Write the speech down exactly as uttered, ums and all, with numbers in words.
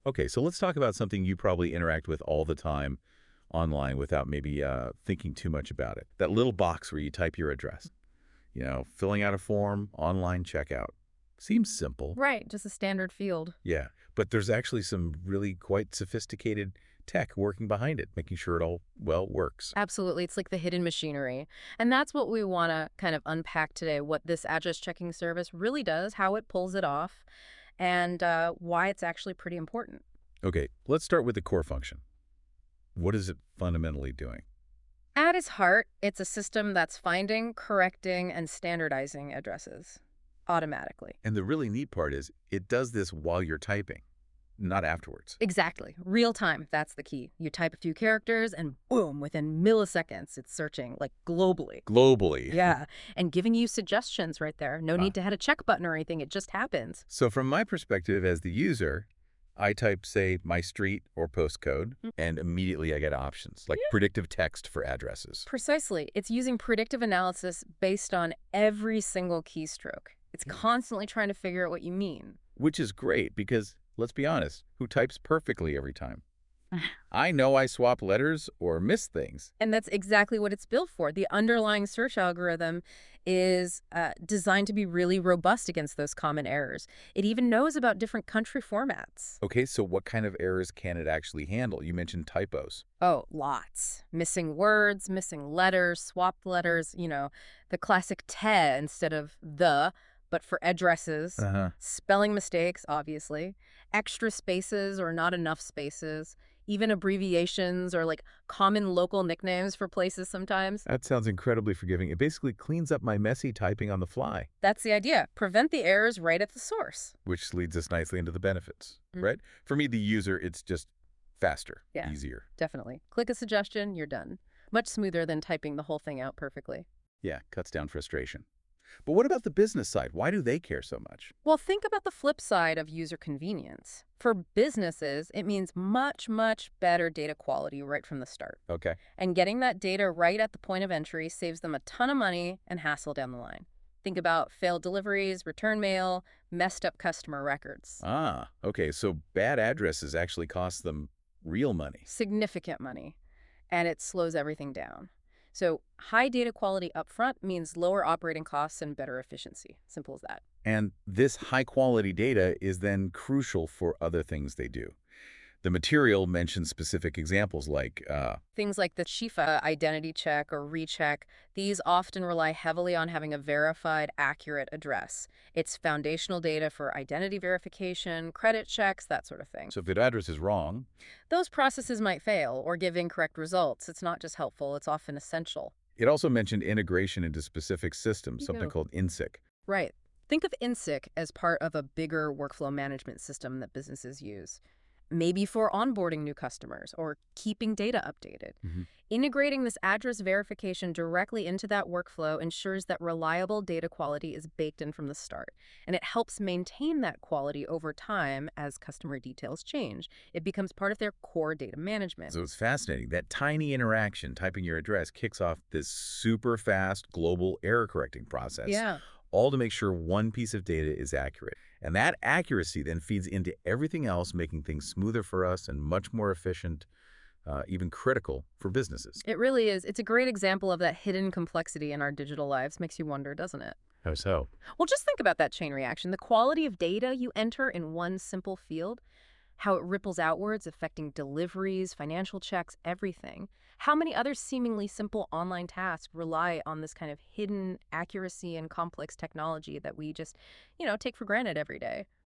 Okay, so let's talk about something you probably interact with all the time online without maybe uh, thinking too much about it. That little box where you type your address. You know, filling out a form, online checkout. Seems simple. Right, just a standard field. Yeah, but there's actually some really quite sophisticated tech working behind it, making sure it all, well, works. Absolutely. It's like the hidden machinery. And that's what we want to kind of unpack today, what this address checking service really does, how it pulls it off, and uh, why it's actually pretty important. Okay, let's start with the core function. What is it fundamentally doing? At its heart, it's a system that's finding, correcting, and standardizing addresses automatically. And the really neat part is it does this while you're typing, not afterwards. Exactly. Real time, that's the key. You type a few characters and boom, within milliseconds, it's searching, like globally. Globally. Yeah, and giving you suggestions right there. No Ah. need to hit a check button or anything. It just happens. So from my perspective as the user, I type, say, my street or postcode, Mm. and immediately I get options, like predictive text for addresses. Precisely. It's using predictive analysis based on every single keystroke. It's constantly trying to figure out what you mean. Which is great because, let's be honest, who types perfectly every time? I know I swap letters or miss things. And that's exactly what it's built for. The underlying search algorithm is uh, designed to be really robust against those common errors. It even knows about different country formats. Okay, so what kind of errors can it actually handle? You mentioned typos. Oh, lots. Missing words, missing letters, swapped letters, you know, the classic te instead of the, but for addresses. Uh-huh. Spelling mistakes, obviously. Extra spaces or not enough spaces. Even abbreviations or like common local nicknames for places sometimes. That sounds incredibly forgiving. It basically cleans up my messy typing on the fly, That's the idea. Prevent the errors right at the source. which leads us nicely into the benefits, Mm. right? For me, the user, it's just faster, Yeah. easier. Definitely. Click a suggestion, you're done. Much smoother than typing the whole thing out perfectly. Yeah, cuts down frustration. But what about the business side? Why do they care so much? Well, think about the flip side of user convenience. For businesses, it means much, much better data quality right from the start. Okay. And getting that data right at the point of entry saves them a ton of money and hassle down the line. Think about failed deliveries, return mail, messed up customer records. Ah, okay. So bad addresses actually cost them real money. Significant money. And it slows everything down. So high data quality upfront means lower operating costs and better efficiency. Simple as that. And this high-quality data is then crucial for other things they do. The material mentions specific examples like, uh, Things like the Shifa identity check or recheck, these often rely heavily on having a verified, accurate address. It's foundational data for identity verification, credit checks, that sort of thing. so if the address is wrong, Those processes might fail or give incorrect results. It's not just helpful, it's often essential. it also mentioned integration into specific systems, You something go. called I N S I C. Right. Think of InSick as part of a bigger workflow management system that businesses use. Maybe for onboarding new customers or keeping data updated. Mhm. Integrating this address verification directly into that workflow ensures that reliable data quality is baked in from the start. And it helps maintain that quality over time as customer details change. It becomes part of their core data management. So it's fascinating. That tiny interaction, typing your address, kicks off this super fast global error correcting process. Yeah. All to make sure one piece of data is accurate. And that accuracy then feeds into everything else, making things smoother for us and much more efficient, uh, even critical for businesses. It really is. It's a great example of that hidden complexity in our digital lives. Makes you wonder, doesn't it? How so? Well, just think about that chain reaction. The quality of data you enter in one simple field, how it ripples outwards, affecting deliveries, financial checks, everything. How many other seemingly simple online tasks rely on this kind of hidden accuracy and complex technology that we just, you know, take for granted every day?